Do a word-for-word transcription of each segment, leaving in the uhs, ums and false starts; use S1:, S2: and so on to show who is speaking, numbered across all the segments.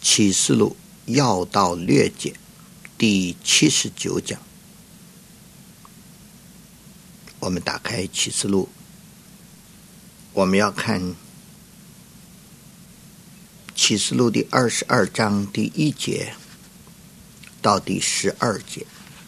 S1: 启示录要道略解第七十九讲。我们打开启示录，我们要看启示录第二十二章第一节到第十二节。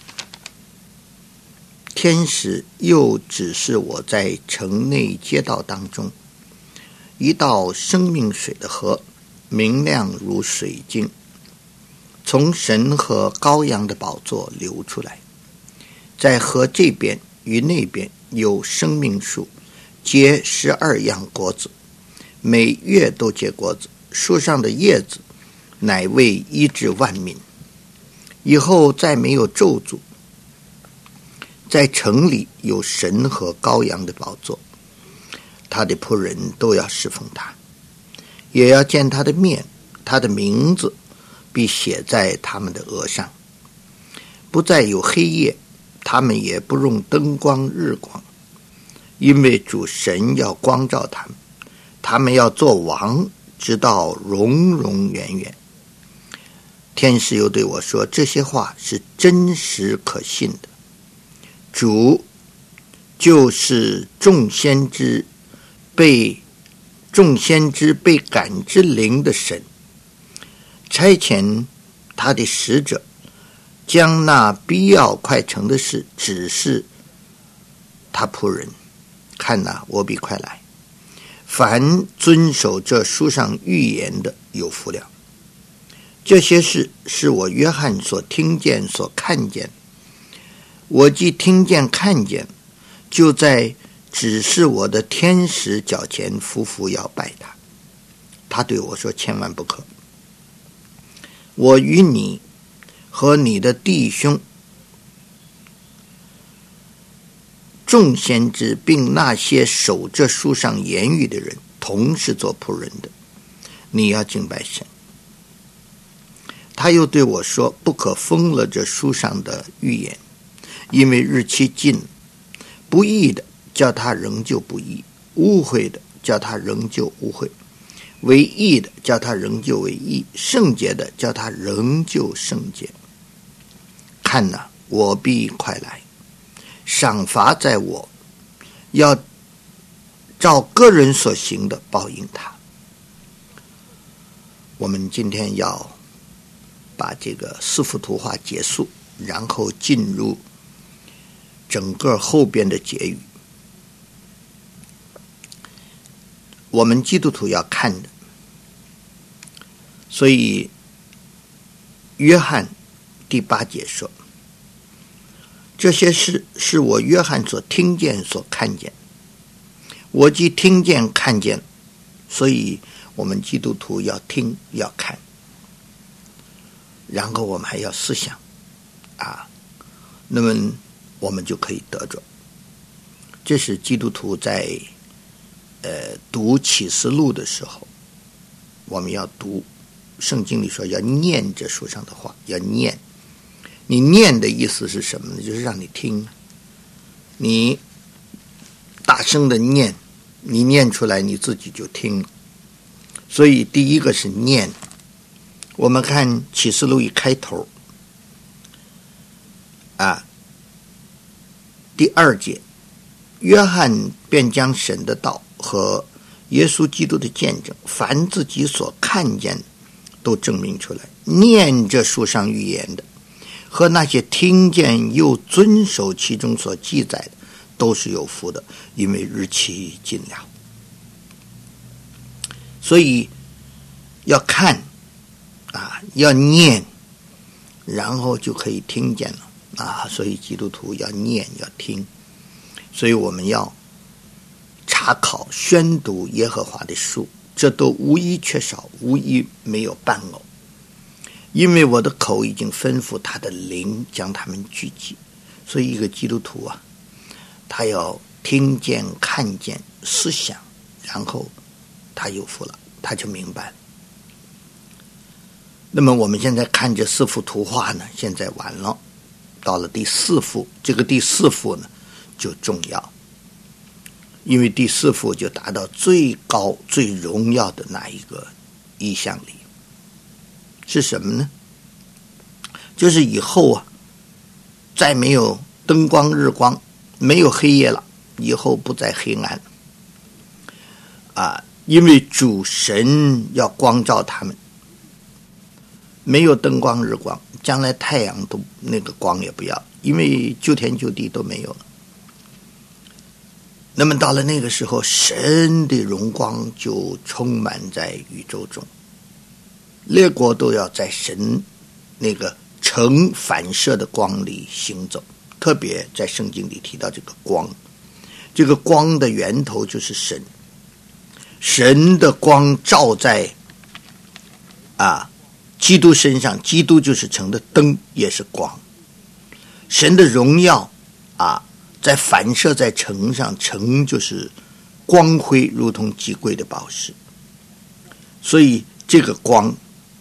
S1: 天使又指示我在城内街道当中，一道生命水的河，明亮如水晶，从神和羔羊的宝座流出来。在河这边与那边有生命树，结十二样果子，每月都结果子，树上的叶子乃为医治万民。以后再没有咒诅。在城里有神和羔羊的宝座，他的仆人都要侍奉他，也要见他的面，他的名字必写在他们的额上。不再有黑夜，他们也不用灯光日光，因为主神要光照他们，他们要做王，直到永永远远。天使又对我说，这些话是真实可信的。主就是众先知被众先知被感之灵的神，差遣他的使者，将那必要快成的事指示他仆人。看哪，我必快来，凡遵守这书上预言的有福了。这些事是我约翰所听见所看见，我既听见看见，就在指示我的天使脚前匍匐要拜他。他对我说，千万不可，我与你和你的弟兄众先知并那些守这书上言语的人同是做仆人的，你要敬拜神。他又对我说，不可封了这书上的预言，因为日期近了。不义的叫他仍旧不义，污秽的叫他仍旧污秽，为义的叫他仍旧为义，圣洁的叫他仍旧圣洁。看哪，我必快来，赏罚在我，要照个人所行的报应他。我们今天要把这个四幅图画结束，然后进入整个后边的结语。我们基督徒要看的，所以约翰第八节说，这些事是我约翰所听见所看见，我既听见看见，所以我们基督徒要听要看，然后我们还要思想啊，那么我们就可以得着。这是基督徒在呃读启示录的时候，我们要读。圣经里说要念这书上的话，要念。你念的意思是什么呢？就是让你听，你大声的念，你念出来你自己就听。所以第一个是念。我们看启示录一开头啊，第二节，约翰便将神的道和耶稣基督的见证，凡自己所看见的都证明出来。念这书上预言的和那些听见又遵守其中所记载的都是有福的，因为日期近了。所以要看啊，要念，然后就可以听见了啊。所以基督徒要念要听，所以我们要查考宣读耶和华的书，这都无一缺少，无一没有伴偶。因为我的口已经吩咐他的灵将他们聚集。所以一个基督徒啊，他要听见看见思想，然后他有福了，他就明白了。那么我们现在看这四幅图画呢，现在完了，到了第四幅，这个第四幅呢就重要，因为第四幅就达到最高最荣耀的那一个意象里。 是什么呢？就是以后啊，再没有灯光日光，没有黑夜了，以后不再黑暗啊，因为主神要光照他们，没有灯光日光，将来太阳都那个光也不要，因为就天就地都没有了。那么到了那个时候，神的荣光就充满在宇宙中，列国都要在神那个呈反射的光里行走。特别在圣经里提到这个光，这个光的源头就是神，神的光照在啊基督身上，基督就是城的灯，也是光。神的荣耀啊在反射在城上，城就是光辉，如同极贵的宝石。所以这个光，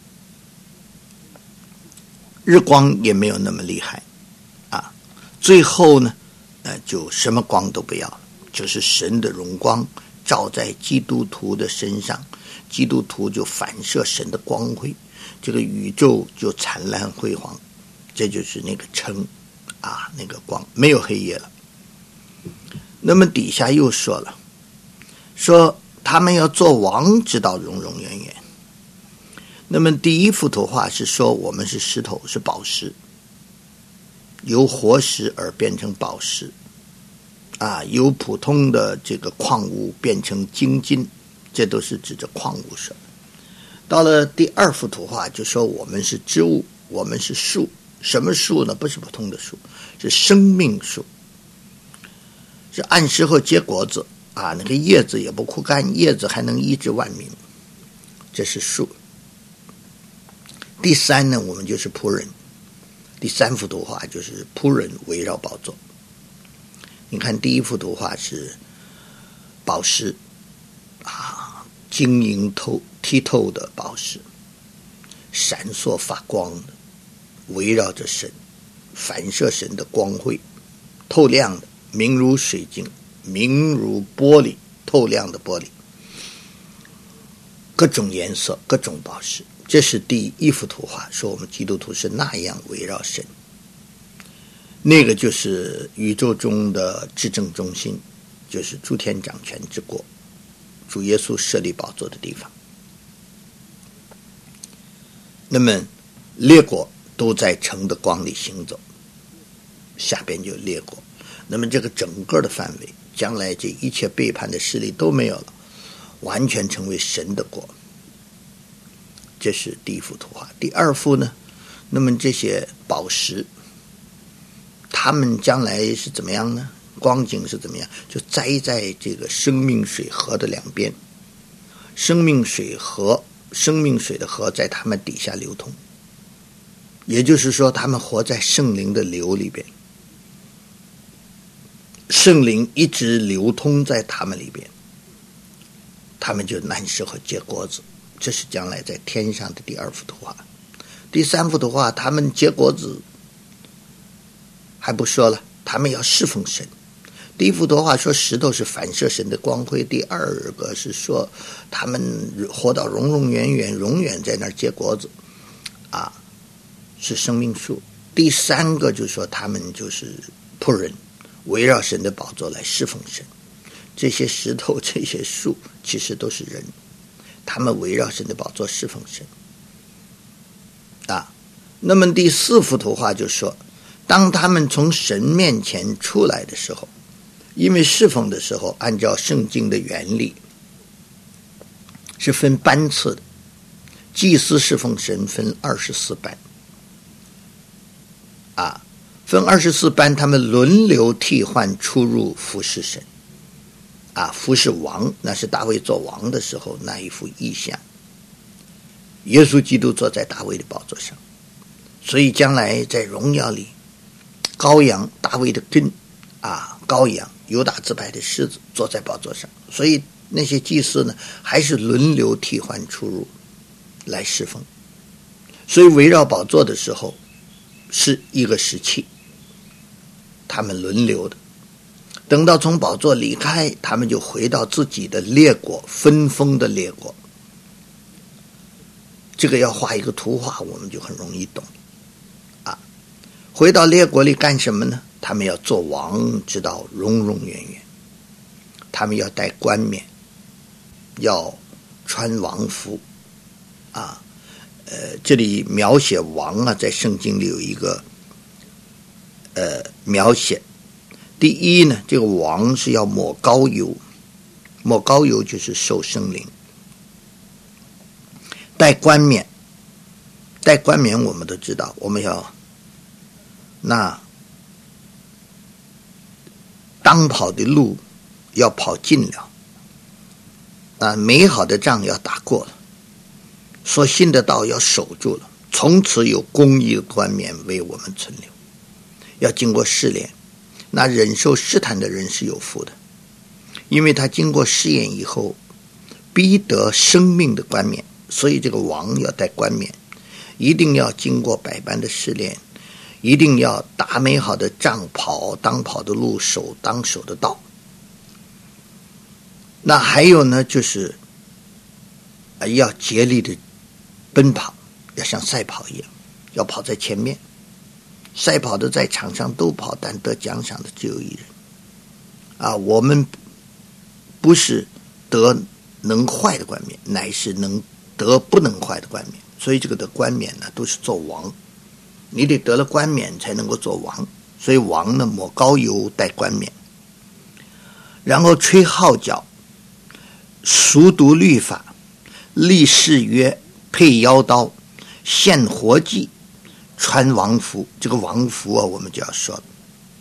S1: 日光也没有那么厉害啊。最后呢，呃，就什么光都不要了，就是神的荣光照在基督徒的身上，基督徒就反射神的光辉，这个宇宙就灿烂辉煌。这就是那个城啊，那个光，没有黑夜了。那么底下又说了，说他们要做王，直到永永远远。那么第一幅图画是说我们是石头，是宝石，由活石而变成宝石啊，由普通的这个矿物变成精金，这都是指着矿物说。到了第二幅图画就说我们是植物，我们是树。什么树呢？不是普通的树，是生命树，是按时候结果子啊，那个叶子也不枯干，叶子还能医治万民，这是树。第三呢，我们就是仆人。第三幅图画就是仆人围绕宝座。你看第一幅图画是宝石啊，晶莹透剔透的宝石，闪烁发光的，围绕着神，反射神的光辉，透亮的，明如水晶，明如玻璃，透亮的玻璃，各种颜色，各种宝石。这是第一幅图画，说我们基督徒是那样围绕神。那个就是宇宙中的至正中心，就是诸天掌权之国，主耶稣设立宝座的地方。那么列国都在城的光里行走，下边就列国。那么这个整个的范围，将来这一切背叛的势力都没有了，完全成为神的国。这是第一幅图画。第二幅呢，那么这些宝石，他们将来是怎么样呢？光景是怎么样？就栽在这个生命水河的两边，生命水河，生命水的河在他们底下流通。也就是说，他们活在圣灵的流里边，圣灵一直流通在他们里边，他们就难适合结果子。这是将来在天上的第二幅图画。第三幅图画，他们结果子还不说了，他们要侍奉神。第一幅图画说石头是反射神的光辉，第二个是说他们活到永永远远，永远在那儿结果子啊，是生命树。第三个就是说他们就是仆人，围绕神的宝座来侍奉神。这些石头，这些树其实都是人，他们围绕神的宝座侍奉神啊。那么第四幅图画就说，当他们从神面前出来的时候，因为侍奉的时候按照圣经的原理是分班次的，祭司侍奉神分二十四班啊，分二十四班，他们轮流替换出入服侍神啊，服侍王，那是大卫做王的时候那一幅意象。耶稣基督坐在大卫的宝座上，所以将来在荣耀里，羔羊大卫的根啊，羔羊犹大支派的狮子坐在宝座上，所以那些祭司呢，还是轮流替换出入来侍奉。所以围绕宝座的时候是一个时期，他们轮流的。等到从宝座离开，他们就回到自己的列国，分封的列国。 这个要画一个图画，我们就很容易懂啊。回到列国里干什么呢？他们要做王，直到永永远远。他们要戴冠冕，要穿王服啊。呃，这里描写王啊，在圣经里有一个呃描写。第一呢，这个王是要抹膏油，抹膏油就是受圣灵。戴冠冕，戴冠冕我们都知道，我们要那当跑的路要跑尽了啊，美好的仗要打过了，所信的道要守住了，从此有公义的冠冕为我们存留。要经过试炼，那忍受试探的人是有福的，因为他经过试验以后必得生命的冠冕。所以这个王要戴冠冕，一定要经过百般的试炼，一定要打美好的仗，跑当跑的路，守当守的道。那还有呢，就是要竭力的奔跑，要像赛跑一样，要跑在前面。赛跑的在场上都跑，但得奖赏的只有一人啊！我们不是得能坏的冠冕，乃是能得不能坏的冠冕。所以这个的冠冕呢，都是做王，你得得了冠冕才能够做王。所以王呢，抹膏油戴冠冕，然后吹号角，熟读律法，立誓约，配腰刀，献活祭，穿王服。这个王服啊，我们就要说了，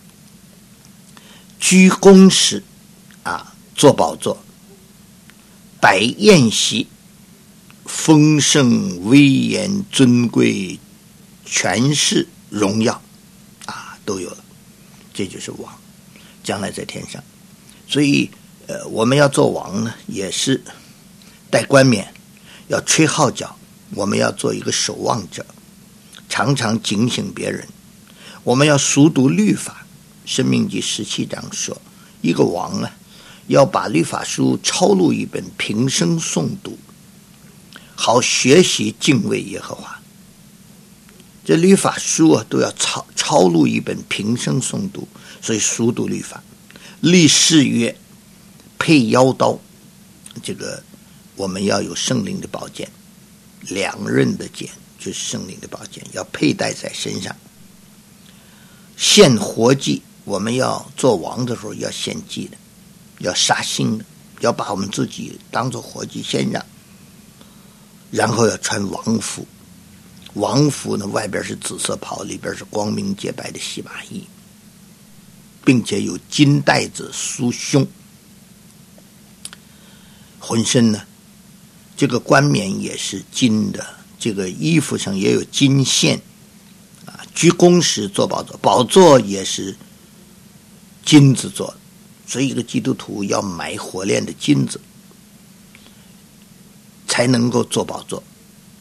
S1: 居公室啊，坐宝座，摆宴席，丰盛威严尊贵权势荣耀啊，都有了。这就是王，将来在天上。所以呃，我们要做王呢，也是戴冠冕，要吹号角，我们要做一个守望者，常常警醒别人。我们要熟读律法，申命记十七章说，一个王啊，要把律法书抄录一本，平生诵读，好学习敬畏耶和华。这律法书啊，都要抄抄录一本，平生诵读，所以熟读律法。立誓约，配腰刀，这个我们要有圣灵的宝剑，两刃的剑就是圣灵的宝剑，要佩戴在身上。献活祭，我们要做王的时候要献祭的，要杀sinh的，要把我们自己当作活祭献上。然后要穿王服，王服呢，外边是紫色袍，里边是光明洁白的细麻衣，并且有金带子束胸。浑身呢，这个冠冕也是金的，这个衣服上也有金线啊。居公时坐宝座，宝座也是金子做的，所以一个基督徒要买火炼的金子才能够坐宝座。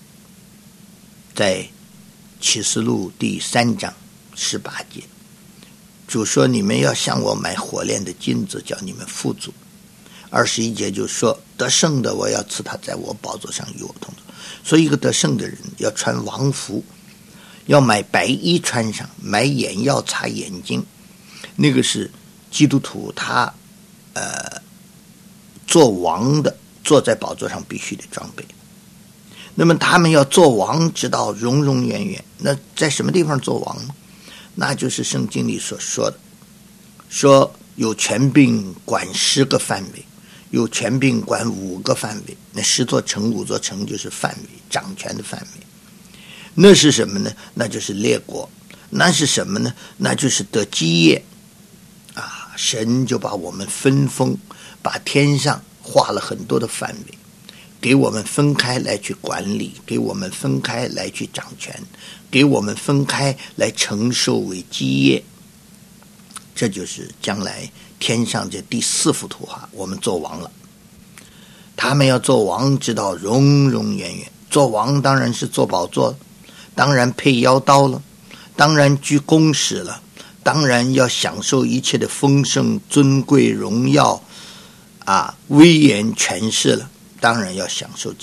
S1: 在启示录第三章十八节，主说你们要向我买火炼的金子，叫你们富足。二十一节就说得胜的，我要赐他在我宝座上与我同坐。所以一个得胜的人要穿王服，要买白衣穿上，买眼药擦眼睛，那个是基督徒他呃做王的，坐在宝座上必须的装备。那么他们要做王直到永永远远，那在什么地方做王呢？那就是圣经里所说的，说有权柄管十个范围，有权柄管五个范围。那十座城五座城就是范围，掌权的范围。那是什么呢？那就是列国。那是什么呢？那就是得基业啊！神就把我们分封，把天上画了很多的范围，给我们分开来去管理，给我们分开来去掌权，给我们分开来承受为基业。这就是将来天上这第四幅图画，我们做王了。他们要做王直到永永远远。做王当然是做宝座，当然配腰刀了，当然居公室了，当然要享受一切的丰盛尊贵荣耀啊，威严权势了，当然要享受这个。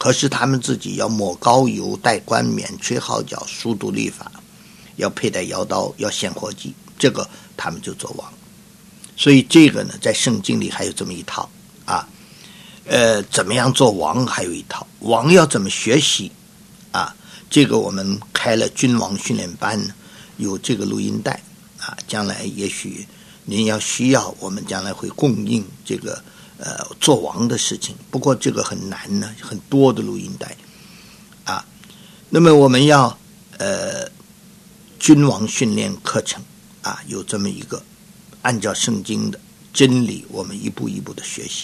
S1: 可是他们自己要抹膏油、戴冠冕、吹号角、书读律法，要佩戴腰刀，要献火祭，这个他们就做王。所以这个呢，在圣经里还有这么一套啊，呃，怎么样做王还有一套，王要怎么学习啊？这个我们开了君王训练班，有这个录音带啊，将来也许您要需要，我们将来会供应这个呃做王的事情。不过这个很难呢，很多的录音带啊。那么我们要呃君王训练课程啊，有这么一个按照圣经的真理，我们一步一步的学习。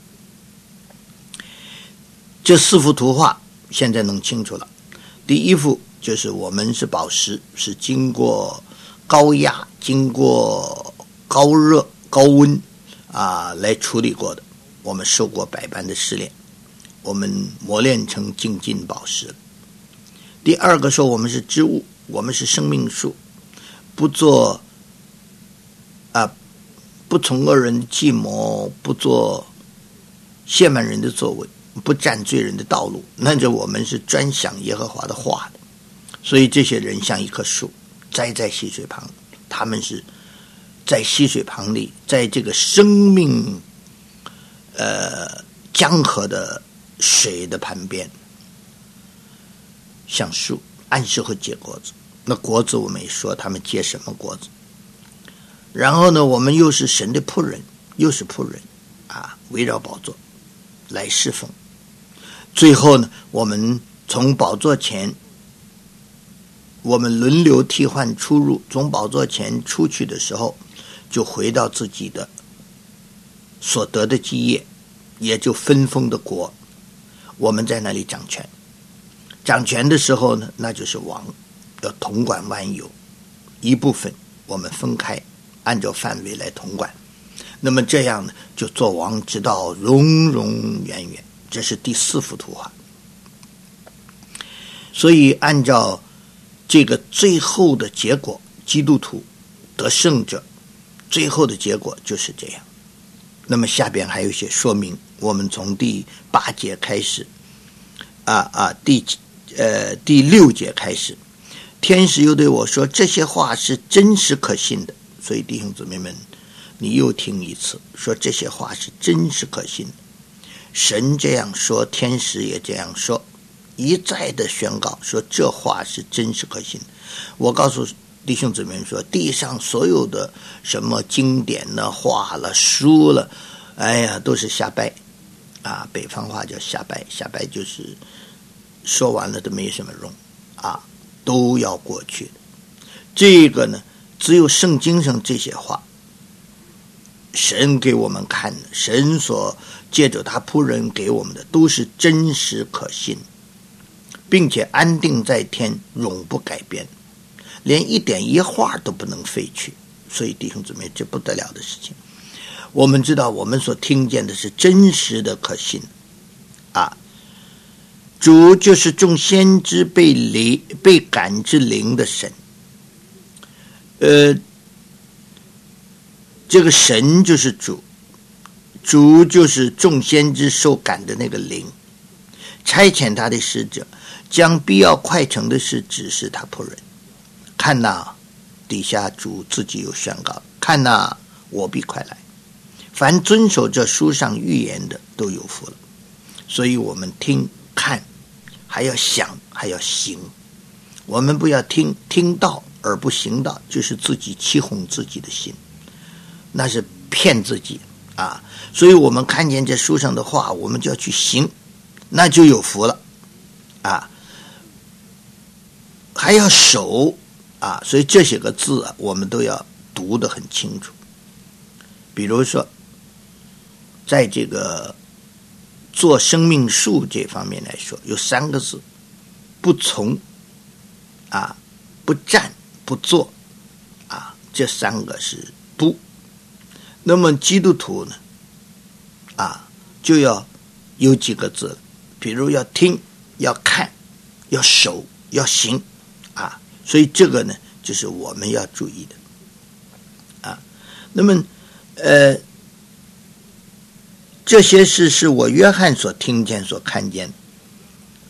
S1: 这四幅图画现在弄清楚了。第一幅就是我们是宝石，是经过高压、经过高热、高温啊来处理过的，我们受过百般的试炼，我们磨练成精金宝石。第二个说我们是植物，我们是生命树，不做啊，不从恶人的计谋，不做亵慢人的作为，不占罪人的道路，那就我们是专享耶和华的话的。所以这些人像一棵树栽在溪水旁，他们是在溪水旁里，在这个生命呃江河的水的旁边，像树按时会结果子。那果子我们也说他们结什么果子。然后呢，我们又是神的仆人，又是仆人啊，围绕宝座来侍奉。最后呢，我们从宝座前，我们轮流替换出入，从宝座前出去的时候，就回到自己的所得的基业，也就分封的国，我们在那里掌权。掌权的时候呢，那就是王，要统管万有，一部分我们分开，按照范围来统管。那么这样呢，就做王直到永永远远。这是第四幅图画。所以按照这个最后的结果，基督徒得胜者最后的结果就是这样。那么下边还有一些说明，我们从第八节开始啊啊第呃第六节开始，天使又对我说，这些话是真实可信的。所以弟兄姊妹们，你又听一次，说这些话是真实可信的。神这样说，天使也这样说，一再的宣告说这话是真实可信的。我告诉弟兄姊妹说，地上所有的什么经典呢、话了、书了，哎呀，都是瞎掰啊！北方话叫瞎掰，瞎掰就是说完了都没什么用啊，都要过去的。这个呢，只有圣经上这些话，神给我们看的，神所借着他仆人给我们的，都是真实可信，并且安定在天，永不改变，连一点一画都不能废去。所以弟兄姊妹，这不得了的事情。我们知道我们所听见的是真实的可信啊。主就是众先知被灵被感之灵的神，呃这个神就是主，主就是众先知受感的那个灵，差遣他的使者，将必要快成的事指示他仆人。看哪，底下主自己有宣告，看哪，我必快来。凡遵守这书上预言的，都有福了。所以我们听看，还要想，还要行。我们不要听听到而不行道，就是自己欺哄自己的心，那是骗自己啊！所以我们看见这书上的话，我们就要去行，那就有福了啊！还要守啊！所以这些个字啊，我们都要读得很清楚。比如说，在这个做生命树这方面来说，有三个字：不从啊，不占，不做啊，这三个是不。那么基督徒呢啊，就要有几个字，比如要听，要看，要守，要行啊。所以这个呢，就是我们要注意的啊。那么呃，这些事是我约翰所听见所看见，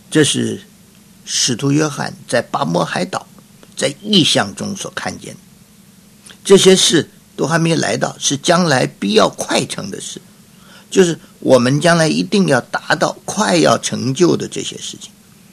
S1: 这是使徒约翰在巴摩海岛在异象中所看见的，这些事都还没来到，是将来必要快成的事，就是我们将来一定要达到快要成就的这些事情。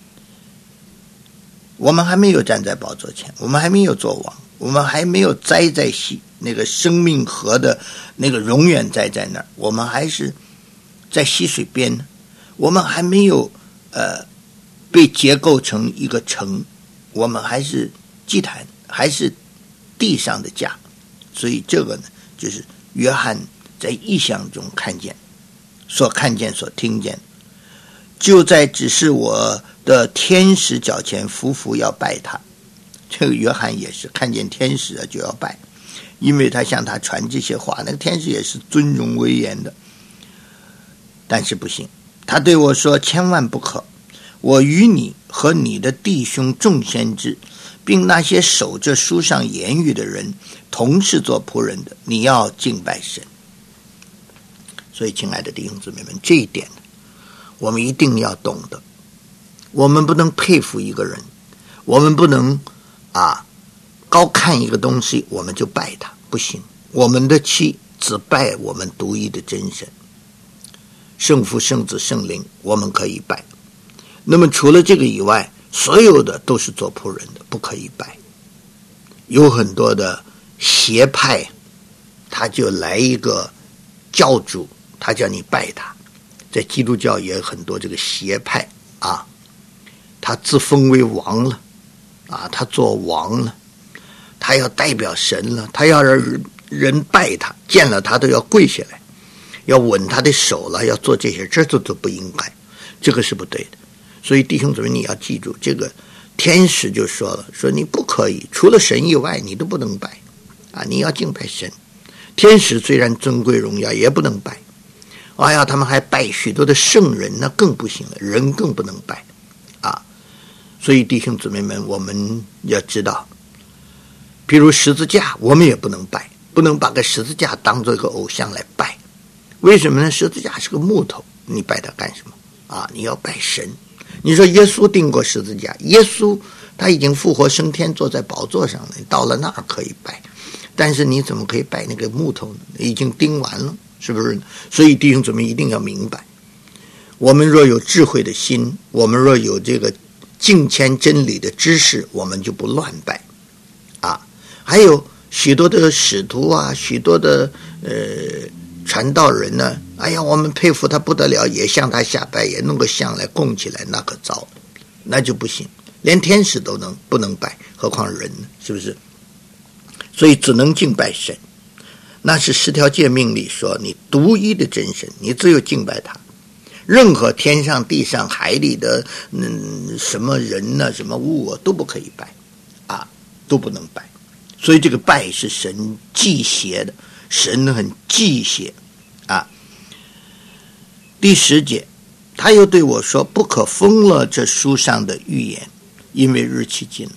S1: 我们还没有站在宝座前，我们还没有做王，我们还没有栽在溪那个生命河的那个永远栽在那儿，我们还是在溪水边呢，我们还没有呃被结构成一个城，我们还是祭坛，还是地上的家。所以这个呢，就是约翰在异象中看见，所看见所听见，就在只是我的天使脚前匍匐要拜他。这个约翰也是看见天使啊就要拜，因为他向他传这些话，那个天使也是尊荣威严的。但是不行，他对我说，千万不可，我与你和你的弟兄众先知并那些守着书上言语的人同是做仆人的，你要敬拜神。所以亲爱的弟兄姊妹们，这一点我们一定要懂得，我们不能佩服一个人，我们不能啊高看一个东西我们就拜他，不行，我们的气只拜我们独一的真神，圣父圣子圣灵我们可以拜，那么除了这个以外，所有的都是做仆人的，不可以拜。有很多的邪派，他就来一个教主，他叫你拜他。在基督教也有很多这个邪派啊，他自封为王了啊，他做王了，他要代表神了，他要让人拜他，见了他都要跪下来，要吻他的手了，要做这些，这都都不应该，这个是不对的。所以弟兄姊妹，你要记住，这个天使就说了，说你不可以，除了神以外你都不能拜啊，你要敬拜神。天使虽然尊贵荣耀也不能拜，哎呀，他们还拜许多的圣人，那更不行了，人更不能拜啊。所以弟兄姊妹们，我们要知道，比如十字架我们也不能拜，不能把个十字架当做一个偶像来拜。为什么呢？十字架是个木头，你拜它干什么啊？你要拜神。你说耶稣钉过十字架，耶稣他已经复活升天，坐在宝座上了，你到了那儿可以拜，但是你怎么可以拜那个木头呢？已经钉完了，是不是？所以弟兄姊妹一定要明白，我们若有智慧的心，我们若有这个敬虔真理的知识，我们就不乱拜啊。还有许多的使徒啊，许多的呃传道人呢，哎呀，我们佩服他不得了，也向他下拜，也弄个像来供起来，那可糟，那就不行，连天使都能不能拜，何况人呢？是不是？所以只能敬拜神，那是十条诫命里说，你独一的真神，你只有敬拜他，任何天上地上海里的嗯什么人呢、啊、什么物啊都不可以拜啊，都不能拜。所以这个拜是神忌邪的，神很忌邪啊。第十节，他又对我说，不可封了这书上的预言，因为日期近了。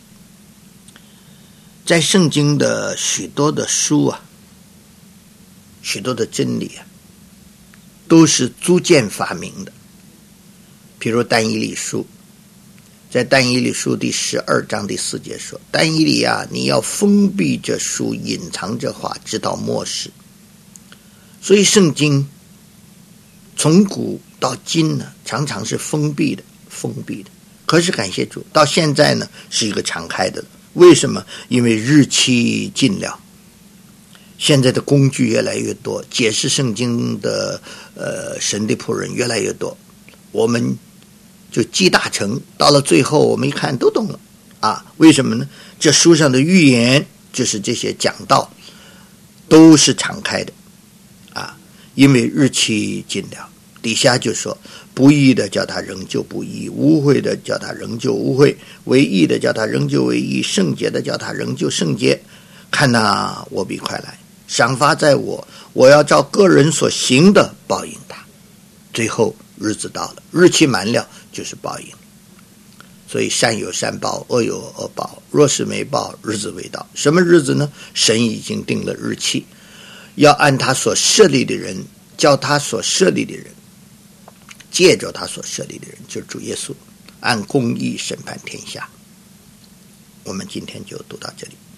S1: 在圣经的许多的书啊，许多的真理啊，都是租建发明的。比如但以理书，在但以理书第十二章第四节说，但以理啊，你要封闭这书，隐藏这话，直到末世。所以圣经从古到今呢，常常是封闭的，封闭的。可是感谢主，到现在呢，是一个敞开的了。为什么？因为日期近了，现在的工具越来越多，解释圣经的呃神的仆人越来越多，我们就集大成，到了最后我们一看都懂了啊！为什么呢？这书上的预言，就是这些讲道，都是敞开的啊！因为日期近了，底下就说，不义的叫他仍旧不义，污秽的叫他仍旧污秽，为义的叫他仍旧为义，圣洁的叫他仍旧圣洁。看哪，我必快来，赏罚在我，我要照个人所行的报应他。最后日子到了，日期满了，就是报应。所以善有善报，恶有恶报，若是没报，日子未到。什么日子呢？神已经定了日期，要按他所设立的人，叫他所设立的人，借着他所设立的人，就是主耶稣按公义审判天下。我们今天就读到这里。